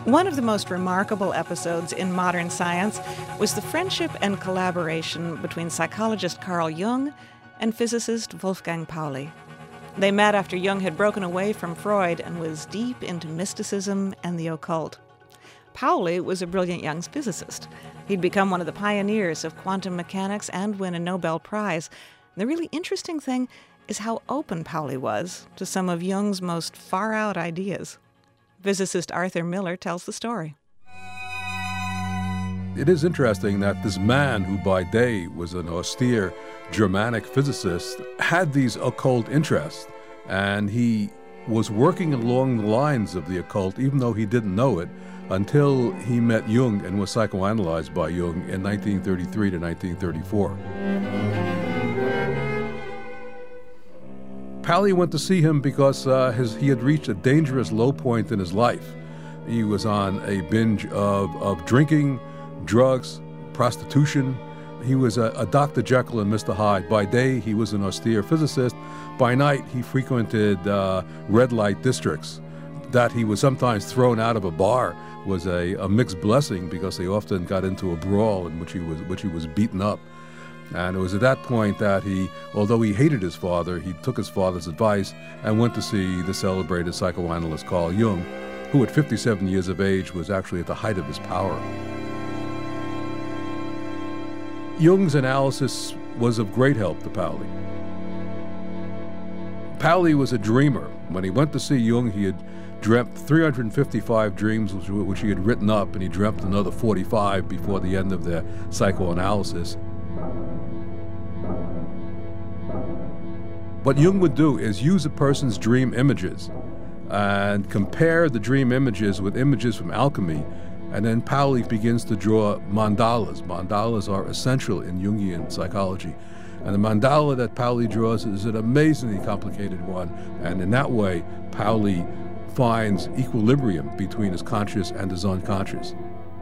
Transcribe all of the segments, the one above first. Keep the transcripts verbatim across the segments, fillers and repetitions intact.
One of the most remarkable episodes in modern science was the friendship and collaboration between psychologist Carl Jung and physicist Wolfgang Pauli. They met after Jung had broken away from Freud and was deep into mysticism and the occult. Pauli was a brilliant young physicist. He'd become one of the pioneers of quantum mechanics and win a Nobel Prize. The really interesting thing is how open Pauli was to some of Jung's most far-out ideas. Physicist Arthur Miller tells the story. It is interesting that this man, who by day was an austere Germanic physicist, had these occult interests, and he was working along the lines of the occult, even though he didn't know it, until he met Jung and was psychoanalyzed by Jung in nineteen thirty-three to nineteen thirty-four. Pauli went to see him because uh, his, he had reached a dangerous low point in his life. He was on a binge of, of drinking, drugs, prostitution. He was a, a Doctor Jekyll and Mister Hyde. By day, he was an austere physicist. By night, he frequented uh, red light districts. That he was sometimes thrown out of a bar was a, a mixed blessing, because they often got into a brawl in which he was, which he was beaten up. And it was at that point that he, although he hated his father, he took his father's advice and went to see the celebrated psychoanalyst Carl Jung, who at fifty-seven years of age was actually at the height of his power. Jung's analysis was of great help to Pauli. Pauli was a dreamer. When he went to see Jung, he had dreamt three hundred fifty-five dreams, which, which he had written up, and he dreamt another forty-five before the end of their psychoanalysis. What Jung would do is use a person's dream images and compare the dream images with images from alchemy, and then Pauli begins to draw mandalas. Mandalas are essential in Jungian psychology. And the mandala that Pauli draws is an amazingly complicated one, and in that way, Pauli finds equilibrium between his conscious and his unconscious.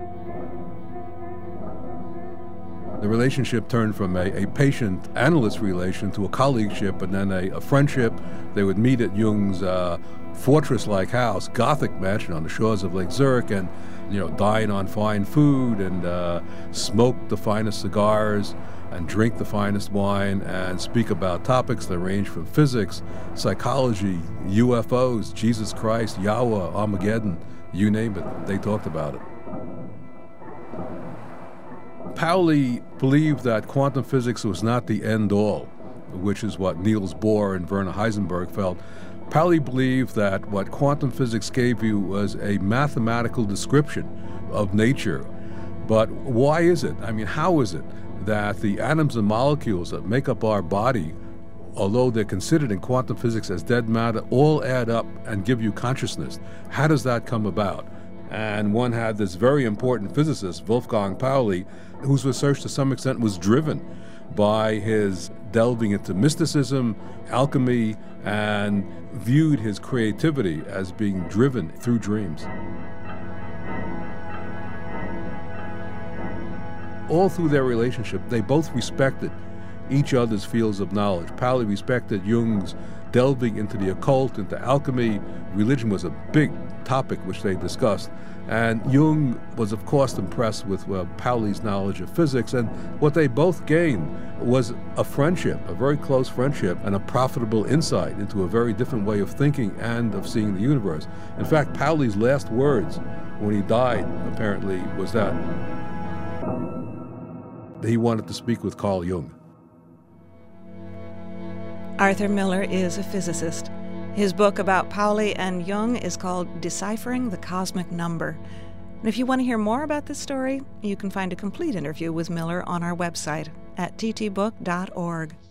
The relationship turned from a, a patient-analyst relation to a colleagueship, and then a, a friendship. They would meet at Jung's uh, fortress-like house, Gothic mansion on the shores of Lake Zurich, and you know, dine on fine food and uh, smoke the finest cigars and drink the finest wine and speak about topics that range from physics, psychology, U F Os, Jesus Christ, Yahweh, Armageddon, you name it, they talked about it. Pauli believed that quantum physics was not the end-all, which is what Niels Bohr and Werner Heisenberg felt. Pauli believed that what quantum physics gave you was a mathematical description of nature. But why is it, I mean, how is it that the atoms and molecules that make up our body, although they're considered in quantum physics as dead matter, all add up and give you consciousness? How does that come about? And one had this very important physicist, Wolfgang Pauli, whose research to some extent was driven by his delving into mysticism, alchemy, and viewed his creativity as being driven through dreams. All through their relationship, they both respected each other's fields of knowledge. Pauli respected Jung's delving into the occult, into alchemy. Religion was a big topic which they discussed. And Jung was, of course, impressed with uh, Pauli's knowledge of physics, and what they both gained was a friendship, a very close friendship, and a profitable insight into a very different way of thinking and of seeing the universe. In fact, Pauli's last words when he died, apparently, was that he wanted to speak with Carl Jung. Arthur Miller is a physicist. His book about Pauli and Jung is called Deciphering the Cosmic Number. And if you want to hear more about this story, you can find a complete interview with Miller on our website at t t book dot org.